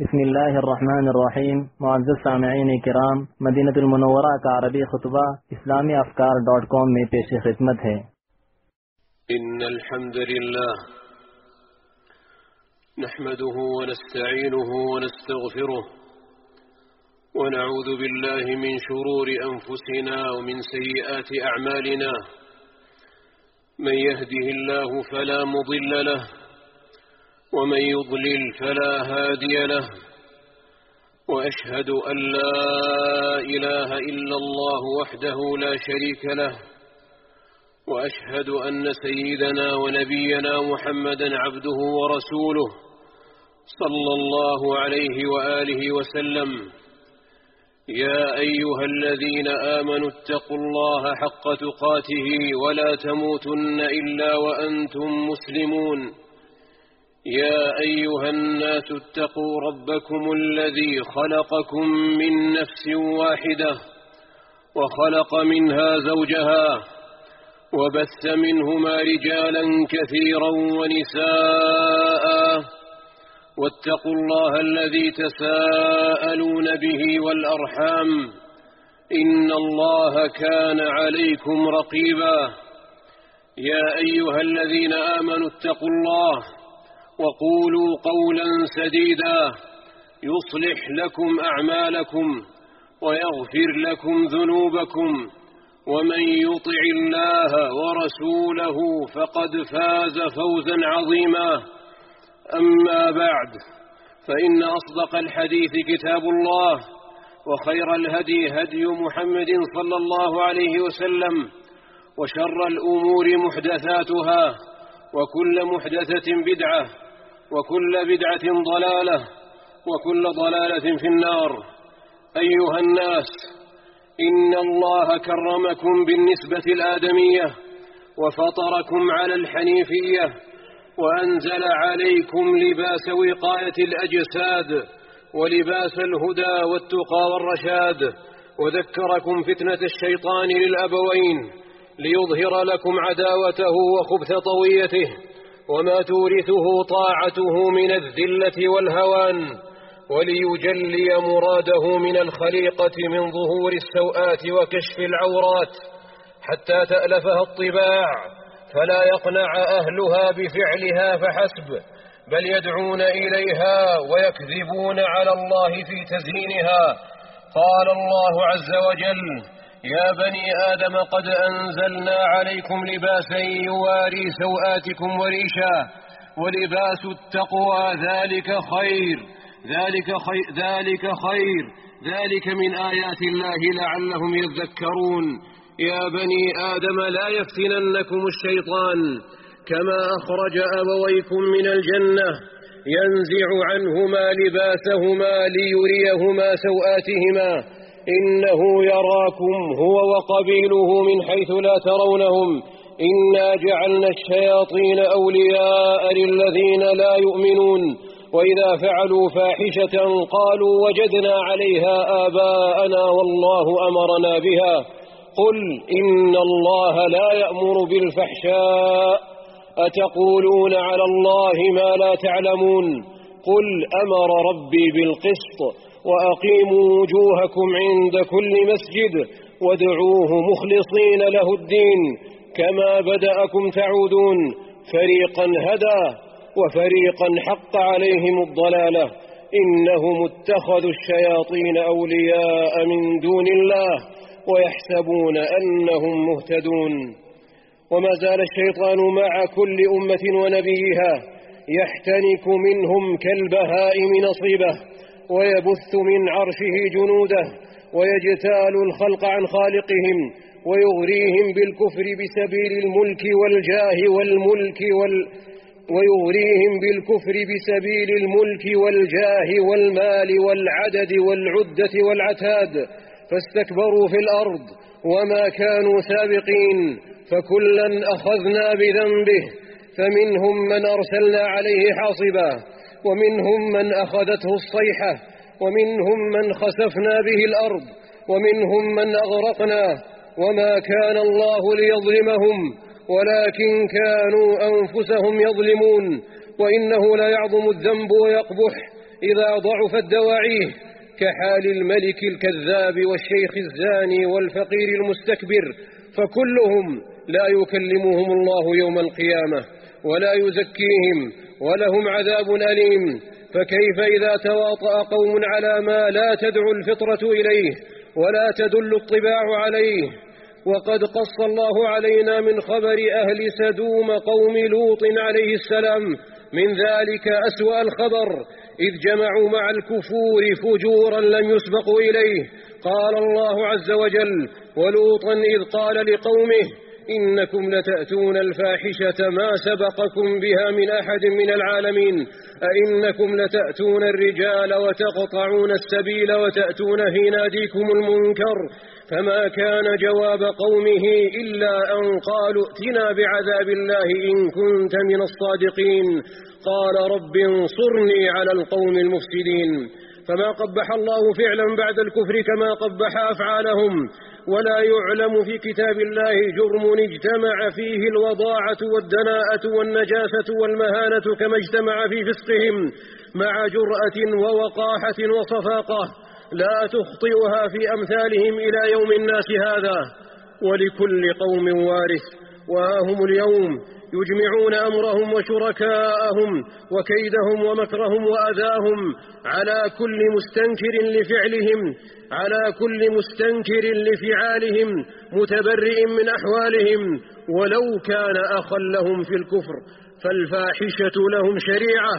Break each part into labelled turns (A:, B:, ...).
A: بسم الله الرحمن الرحیم. معزز سامعین کرام، مدینہ المنورہ کا عربی خطبہ اسلامی افکار.com میں پیش خدمت ہے.
B: إن الحمد لله نحمده ونستعينه ونستغفره ونعوذ بالله من شرور أنفسنا ومن سيئات أعمالنا. من يهده الله فلا مضل له ومن يضلل فلا هادي له، وأشهد أن لا إله إلا الله وحده لا شريك له، وأشهد أن سيدنا ونبينا محمدا عبده ورسوله صلى الله عليه وآله وسلم. يا أيها الذين آمنوا اتقوا الله حق تقاته ولا تموتن إلا وأنتم مسلمون. يا أيها الناس اتقوا ربكم الذي خلقكم من نفس واحدة وخلق منها زوجها وبث منهما رجالا كثيرا ونساء، واتقوا الله الذي تساءلون به والأرحام إن الله كان عليكم رقيبا. يا أيها الذين آمنوا اتقوا الله وقولوا قولا سديدا يصلح لكم أعمالكم ويغفر لكم ذنوبكم، ومن يطع الله ورسوله فقد فاز فوزا عظيما. أما بعد، فإن أصدق الحديث كتاب الله، وخير الهدي هدي محمد صلى الله عليه وسلم، وشر الأمور محدثاتها، وكل محدثة بدعة، وكل بدعة ضلالة، وكل ضلالة في النار. أيها الناس، إن الله كرمكم بالنسبة الآدمية وفطركم على الحنيفية، وأنزل عليكم لباس وقاية الأجساد ولباس الهدى والتقى والرشاد، وذكركم فتنة الشيطان للأبوين ليظهر لكم عداوته وخبث طويته وما تورثه طاعته من الذلة والهوان، وليجلي مراده من الخليقة من ظهور السوءات وكشف العورات حتى تألفها الطباع، فلا يقنع أهلها بفعلها فحسب، بل يدعون إليها ويكذبون على الله في تزيينها. قال الله عز وجل: يا بني آدم قد أنزلنا عليكم لباسا يواري سوآتكم وريشا ولباس التقوى ذلك خير ذلك من آيات الله لعلهم يذكرون. يا بني آدم لا يفتننكم الشيطان كما أخرج أبويكم من الجنة ينزع عنهما لباسهما ليريهما سوآتهما إنه يراكم هو وقبيله من حيث لا ترونهم. إنا جعلنا الشياطين أولياء للذين لا يؤمنون، وإذا فعلوا فاحشة قالوا وجدنا عليها آباءنا والله أمرنا بها. قل إن الله لا يأمر بالفحشاء أتقولون على الله ما لا تعلمون. قل أمر ربي بالقسط وأقيموا وجوهكم عند كل مسجد وادعوه مخلصين له الدين كما بدأكم تعودون. فريقا هدى وفريقا حق عليهم الضلالة، إنهم اتخذوا الشياطين أولياء من دون الله ويحسبون أنهم مهتدون. وما زال الشيطان مع كل أمة ونبيها يحتنك منهم كالبهائم نصيبه، ويبث من عرشه جنوده، ويجتال الخلق عن خالقهم، ويغريهم بالكفر بسبيل الملك والجاه والمال والعدد والعدة والعتاد، فاستكبروا في الأرض وما كانوا سابقين، فكلا أخذنا بذنبه، فمنهم من أرسلنا عليه حاصبا، ومنهم من أخذته الصيحة، ومنهم من خسفنا به الأرض، ومنهم من أغرقنا. وما كان الله ليظلمهم ولكن كانوا أنفسهم يظلمون. وإنه لا يعظم الذنب ويقبح إذا ضعفت دواعيه، كحال الملك الكذاب والشيخ الزاني والفقير المستكبر، فكلهم لا يكلمهم الله يوم القيامة ولا يزكيهم ولهم عذاب أليم. فكيف إذا تواطأ قوم على ما لا تدعو الفطرة إليه ولا تدل الطباع عليه؟ وقد قص الله علينا من خبر أهل سدوم قوم لوط عليه السلام من ذلك أسوأ الخبر، إذ جمعوا مع الكفور فجورا لم يسبقوا إليه. قال الله عز وجل: ولوطا إذ قال لقومه إنكم لتأتون الفاحشة ما سبقكم بها من أحد من العالمين، أئنكم لتأتون الرجال وتقطعون السبيل وتأتون في ناديكم المنكر. فما كان جواب قومه إلا أن قالوا ائتنا بعذاب الله إن كنت من الصادقين. قال رب انصرني على القوم المفسدين. فما قبح الله فعلا بعد الكفر كما قبح أفعالهم، ولا يعلم في كتاب الله جرم اجتمع فيه الوضاعة والدناءة والنجاسة والمهانة كما اجتمع في فسقهم مع جرأة ووقاحة وصفاقة لا تخطئها في أمثالهم إلى يوم الناس هذا. ولكل قوم وارث، وهم اليوم يجمعون أمرهم وشركاءهم وكيدهم ومكرهم وأذاهم على كل مستنكر لفعلهم، على كل مستنكر لفعالهم متبرئ من أحوالهم ولو كان أخا لهم في الكفر. فالفاحشة لهم شريعة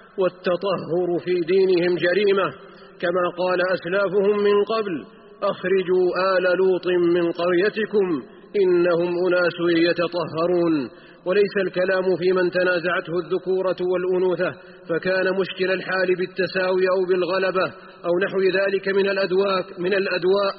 B: والتطهر في دينهم جريمة، كما قال أسلافهم من قبل: أخرجوا آل لوط من قريتكم إنهم أناس يتطهرون. وليس الكلام في من تنازعته الذكورة والأنوثة فكان مشكل الحال بالتساوي أو بالغلبة أو نحو ذلك من الأدواء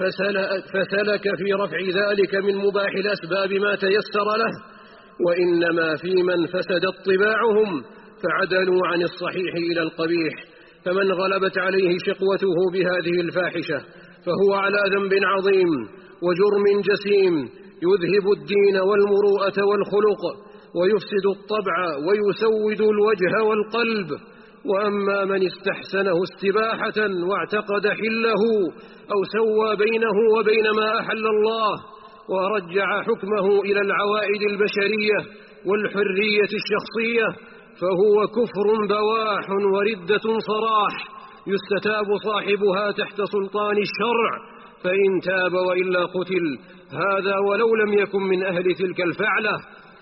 B: فسلك في رفع ذلك من مباح الأسباب ما تيسر له، وإنما في من فسدت طباعهم فعدلوا عن الصحيح إلى القبيح. فمن غلبت عليه شقوته بهذه الفاحشة فهو على ذنب عظيم وجرم جسيم يذهب الدين والمروءة والخلق ويفسد الطبع ويسود الوجه والقلب. وأما من استحسنه استباحة واعتقد حله أو سوى بينه وبين ما أحل الله ورجع حكمه إلى العوائد البشرية والحرية الشخصية فهو كفر بواح وردة صراح يستتاب صاحبها تحت سلطان الشرع، فإن تاب وإلا قتل. هذا ولو لم يكن من أهل تلك الفعلة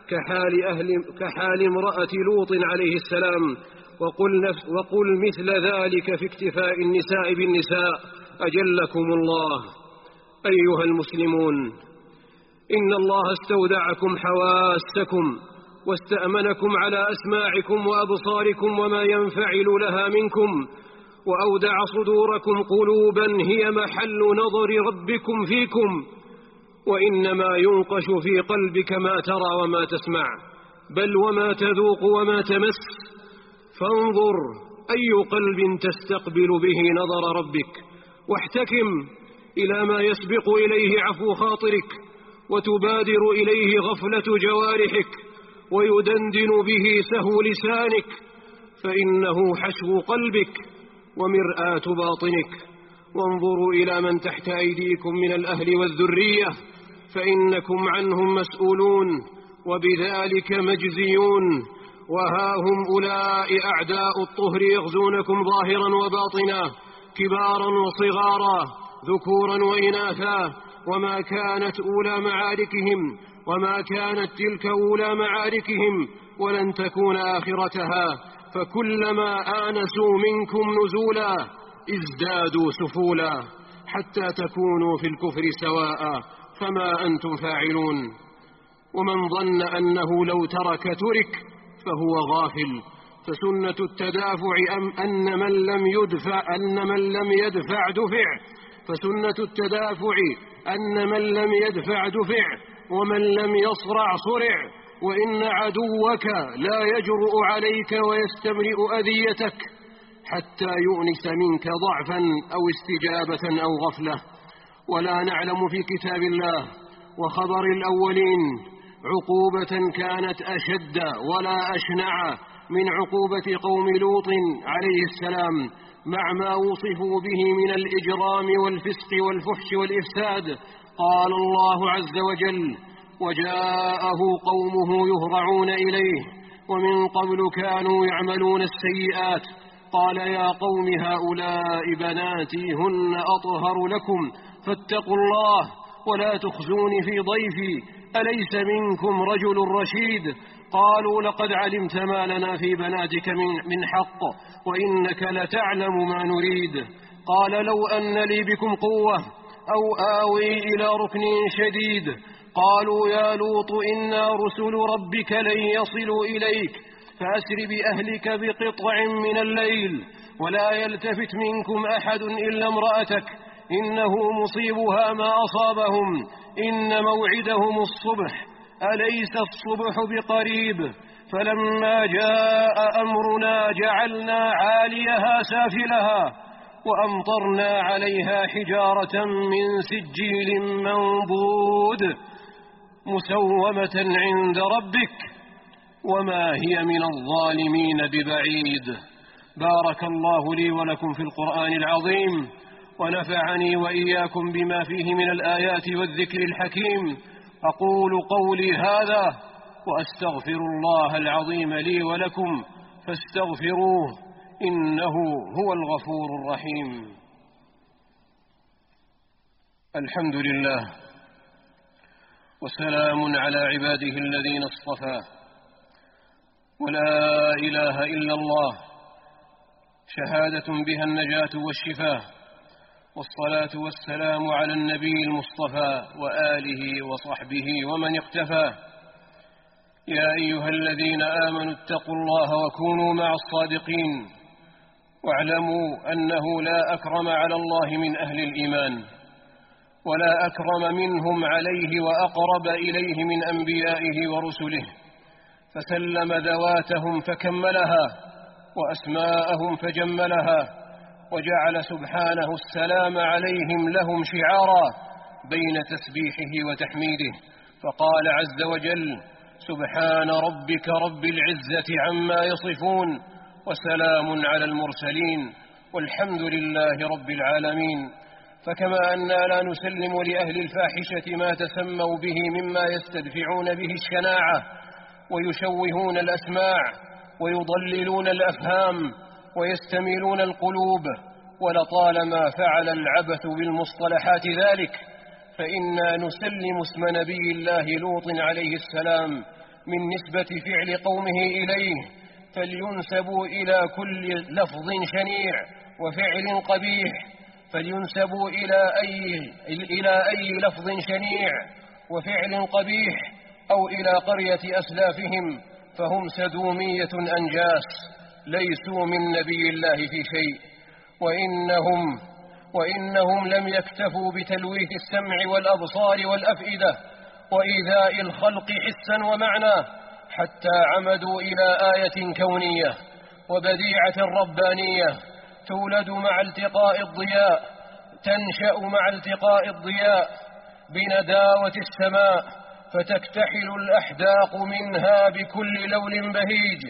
B: كحال امرأة لوط عليه السلام. وقل مثل ذلك في اكتفاء النساء بالنساء أجلكم الله. أيها المسلمون، إن الله استودعكم حواسكم واستأمنكم على أسماعكم وأبصاركم وما ينفعل لها منكم، وأودع صدوركم قلوبا هي محل نظر ربكم فيكم، وإنما ينقش في قلبك ما ترى وما تسمع، بل وما تذوق وما تمس. فانظر أي قلب تستقبل به نظر ربك، واحتكم إلى ما يسبق إليه عفو خاطرك وتبادر إليه غفلة جوارحك ويدندن به سهو لسانك، فإنه حشو قلبك ومرآة باطنك. وانظروا إلى من تحت أيديكم من الأهل والذرية فإنكم عنهم مسؤولون وبذلك مجزيون، وها هم أولئك أعداء الطهر يغزونكم ظاهرا وباطنا، كبارا وصغارا، ذكورا وإناثا. وما كانت تلك أولى معاركهم ولن تكون آخرتها، فكلما آنسوا منكم نزولا ازدادوا سفولا حتى تكونوا في الكفر سواء، فما أنتم فاعلون. ومن ظن أنه لو ترك ترك فهو غافل، فسنة التدافع أن من لم يدفع دفع، فسنة التدافع أن من لم يدفع دفع ومن لم يصرع صرع، وإن عدوك لا يجرؤ عليك ويستمرئ أذيتك حتى يؤنس منك ضعفا أو استجابة أو غفلة. ولا نعلم في كتاب الله وخبر الأولين عقوبة كانت أشد ولا أشنع من عقوبة قوم لوط عليه السلام مع ما وصفوا به من الإجرام والفسق والفحش والإفساد. قال الله عز وجل: وجاءه قومه يهرعون إليه ومن قبل كانوا يعملون السيئات قال يا قوم هؤلاء بناتي هن أطهر لكم فاتقوا الله ولا تخزوني في ضيفي أليس منكم رجل رشيد. قالوا لقد علمت ما لنا في بناتك من حق وإنك لتعلم ما نريد. قال لو أن لي بكم قوة أو آوي إلى ركن شديد. قالوا يا لوط إنا رسل ربك لن يصلوا إليك فأسر بأهلك بقطع من الليل ولا يلتفت منكم أحد إلا امرأتك إنه مصيبها ما أصابهم إن موعدهم الصبح أليس الصبح بقريب. فلما جاء أمرنا جعلنا عاليها سافلها وأمطرنا عليها حجارة من سجيل منضود مسومة عند ربك وما هي من الظالمين ببعيد. بارك الله لي ولكم في القرآن العظيم ونفعني وإياكم بما فيه من الآيات والذكر الحكيم. أقول قولي هذا وأستغفر الله العظيم لي ولكم فاستغفروه إنه هو الغفور الرحيم. الحمد لله وسلام على عباده الذين اصطفى ولا إله إلا الله شهادة بها النجاة والشفاء والصلاة والسلام على النبي المصطفى وآله وصحبه ومن اقتفى. يا أيها الذين آمنوا اتقوا الله وكونوا مع الصادقين واعلموا أنه لا أكرم على الله من أهل الإيمان ولا أكرم منهم عليه وأقرب إليه من أنبيائه ورسله فسلم ذواتهم فكملها وأسماءهم فجملها وجعل سبحانه السلام عليهم لهم شعارا بين تسبيحه وتحميده فقال عز وجل: سبحان ربك رب العزة عما يصفون وسلام على المرسلين والحمد لله رب العالمين. فكما أننا لا نسلم لأهل الفاحشة ما تسموا به مما يستدفعون به الشناعة ويشوهون الأسماع ويضللون الأفهام ويستميلون القلوب ولطالما فعل العبث بالمصطلحات ذلك، فإنا نسلم اسم نبي الله لوط عليه السلام من نسبة فعل قومه إليه فلينسبوا إلى كل لفظ شنيع وفعل قبيح، فلينسبوا إلى أي لفظ شنيع وفعل قبيح أو إلى قرية أسلافهم فهم سدومية أنجاس ليسوا من نبي الله في شيء. وإنهم لم يكتفوا بتلويث السمع والأبصار والأفئدة وإيذاء الخلق حسا ومعنى حتى عمدوا إلى آية كونية وبديعة ربانية تولد مع التقاء الضياء، تنشأ مع التقاء الضياء بنداوة السماء فتكتحل الأحداق منها بكل لون بهيج،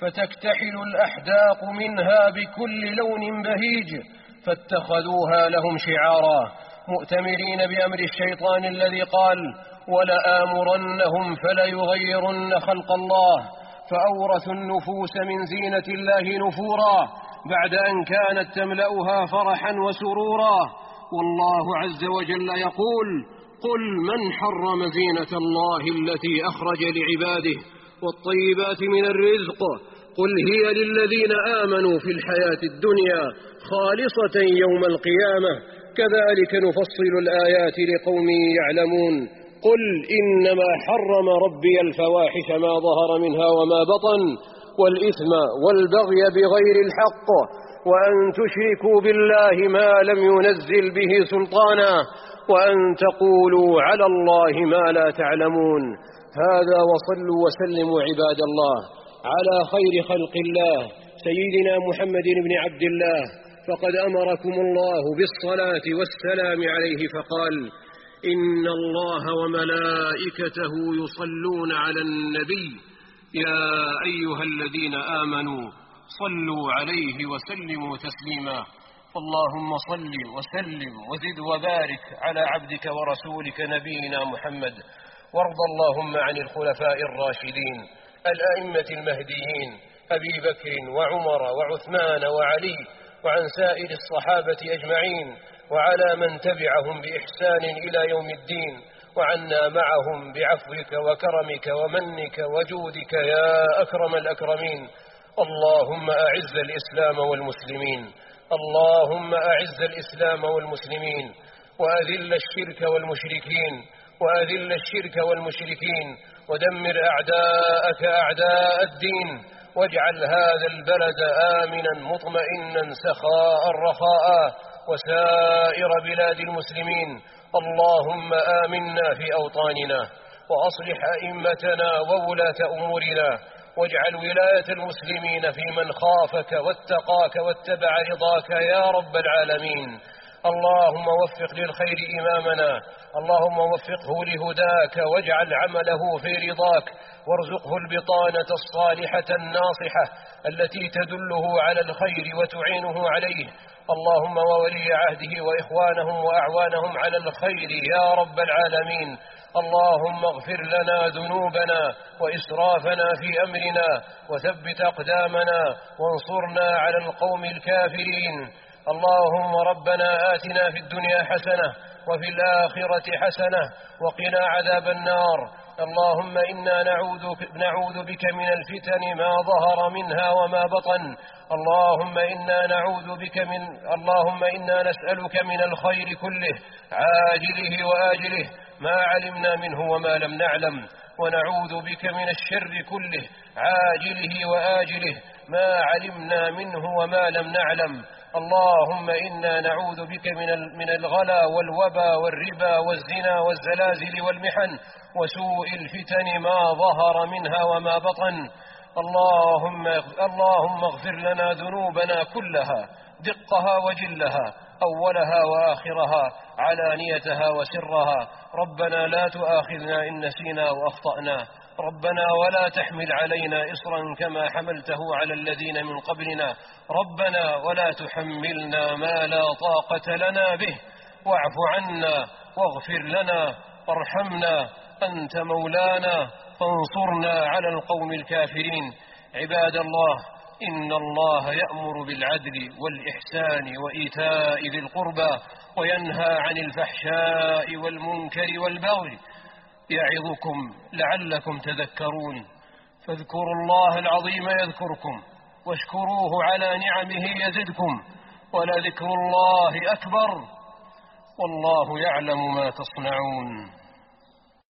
B: فاتخذوها لهم شعارا مؤتمرين بأمر الشيطان الذي قال: ولآمرنهم فليغيرن خلق الله، فأورثوا النفوس من زينة الله نفورا بعد أن كانت تملأها فرحا وسرورا. والله عز وجل يقول: قل من حرم زينة الله التي أخرج لعباده والطيبات من الرزق قل هي للذين آمنوا في الحياة الدنيا خالصة يوم القيامة كذلك نفصل الآيات لقوم يعلمون. قل إنما حرم ربي الفواحش ما ظهر منها وما بطن والإثم والبغي بغير الحق وأن تشركوا بالله ما لم ينزل به سلطانا وأن تقولوا على الله ما لا تعلمون. هذا وصلوا وسلموا عباد الله على خير خلق الله سيدنا محمد بن عبد الله، فقد أمركم الله بالصلاة والسلام عليه فقال: إن الله وملائكته يصلون على النبي يا أيها الذين آمنوا صلوا عليه وسلموا تسليما. اللهم صل وسلم وزد وبارك على عبدك ورسولك نبينا محمد، وارض اللهم عن الخلفاء الراشدين الأئمة المهديين أبي بكر وعمر وعثمان وعلي، وعن سائر الصحابة أجمعين، وعلى من تبعهم بإحسان إلى يوم الدين، وعنا معهم بعفوك وكرمك ومنك وجودك يا أكرم الأكرمين. اللهم أعز الإسلام والمسلمين، اللهم أعز الإسلام والمسلمين، وأذل الشرك والمشركين، وأذل الشرك والمشركين، ودمر أعداءك أعداء الدين، واجعل هذا البلد آمنا مطمئنا سخاء رخاء، وسائر بلاد المسلمين. اللهم آمنا في أوطاننا، وأصلح أئمتنا وولاة أمورنا، واجعل ولاية المسلمين في من خافك واتقاك واتبع رضاك يا رب العالمين. اللهم وفق للخير إمامنا، اللهم وفقه لهداك، واجعل عمله في رضاك، وارزقه البطانة الصالحة الناصحة التي تدله على الخير وتعينه عليه. اللهم وولي عهده وإخوانهم وأعوانهم على الخير يا رب العالمين. اللهم اغفر لنا ذنوبنا وإسرافنا في أمرنا، وثبت أقدامنا، وانصرنا على القوم الكافرين. اللهم ربنا آتنا في الدنيا حسنة وفي الآخرة حسنة وقنا عذاب النار. اللهم إنا نعوذ بك من الفتن ما ظهر منها وما بطن. اللهم إنا نسألك من الخير كله عاجله وآجله ما علمنا منه وما لم نعلم، ونعوذ بك من الشر كله عاجله وآجله ما علمنا منه وما لم نعلم. اللهم إنا نعوذ بك من الغلا والوبا والربا والزنا والزلازل والمحن وسوء الفتن ما ظهر منها وما بطن. اللهم اغفر لنا ذنوبنا كلها، دقها وجلها، أولها وآخرها، علانيتها وسرها. ربنا لا تؤاخذنا إن نسينا وأخطأنا. ربنا ولا تحمل علينا إصرا كما حملته على الذين من قبلنا. ربنا ولا تحملنا ما لا طاقة لنا به. واعف عنا واغفر لنا وارحمنا، أنت مولانا فانصرنا على القوم الكافرين. عباد الله، إن الله يأمر بالعدل والإحسان وإيتاء ذي القربى، وينهى عن الفحشاء والمنكر والبغي، يعظكم لعلكم تذكرون. فاذكروا الله العظيم يذكركم، واشكروه على نعمه يزدكم، ولذكر الله أكبر، والله يعلم ما تصنعون.